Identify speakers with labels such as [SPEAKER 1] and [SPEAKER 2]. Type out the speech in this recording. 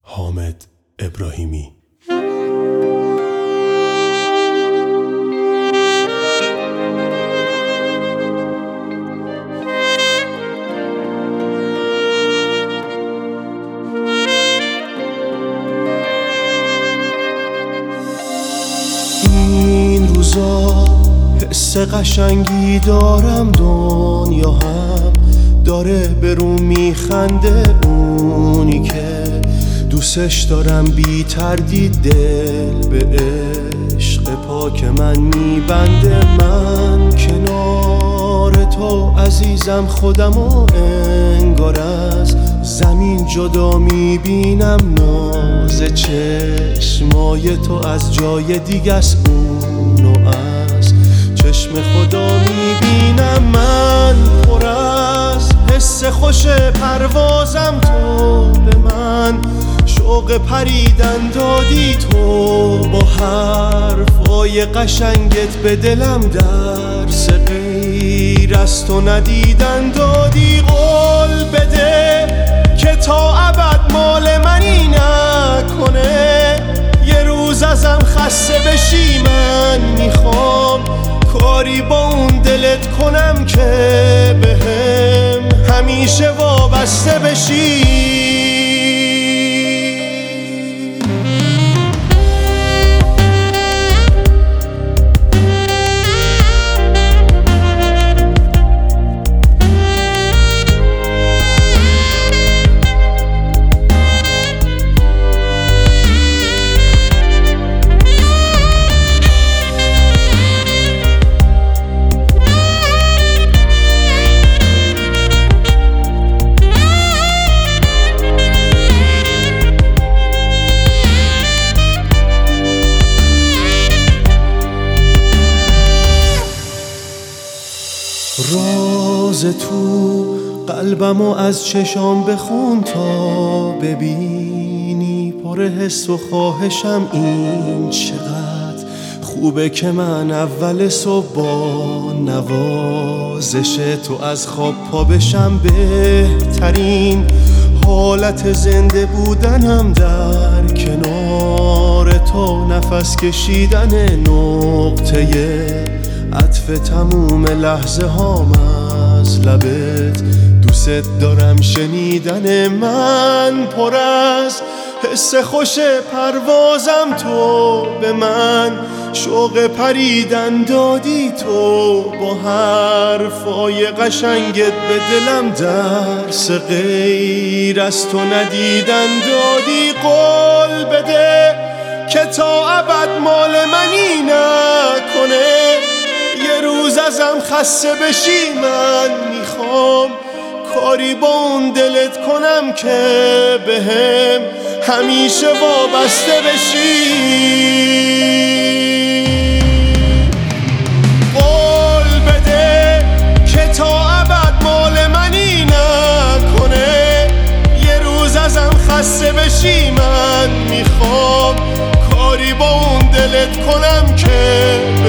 [SPEAKER 1] حامد ابراهیمی.
[SPEAKER 2] این روزا حس قشنگی دارم، دنیا هم داره به رو میخنده. اونی که دوستش دارم بی تردید دل به عشق پاک من میبنده. من کنار تو عزیزم خودمو انگار از زمین جدا میبینم. ناز چشمای تو از جای دیگه است، اونو از چشم خدا میبینم. من پر از حس خوش پروازم، تو به من شوق پریدن دادی. تو با حرفای قشنگت به دلم درس غیر از تو ندیدن دادی. قول بده که تا ابد مال منی نکنه، یه روز ازم خسته بشی. من میخوام کاری با اون دلت کنم که بهم همیشه وابسته بشی. راز تو قلبمو از چشام بخون تا ببینی پر حس و خواهشم. این چقدر خوبه که من اول صبح با نوازش تو از خواب پا بشم. بهترین حالت زنده بودنم در کنار تو، نفس کشیدن نقطه عطف تموم لحظه هام از لبت. دوست دارم شنیدن. من پر از حس خوش پروازم، تو به من شوق پریدن دادی. تو با حرفای قشنگت به دلم درس غیر از تو ندیدن دادی. قول بده که تا ابد مال منی نکنه، یه روز ازم خسته بشی. من میخوام کاری با اون دلت کنم که بهم همیشه وابسته بشی. قول بده که تا ابد مال منی نکنه، یه روز ازم خسته بشی. من میخوام کاری با اون دلت کنم که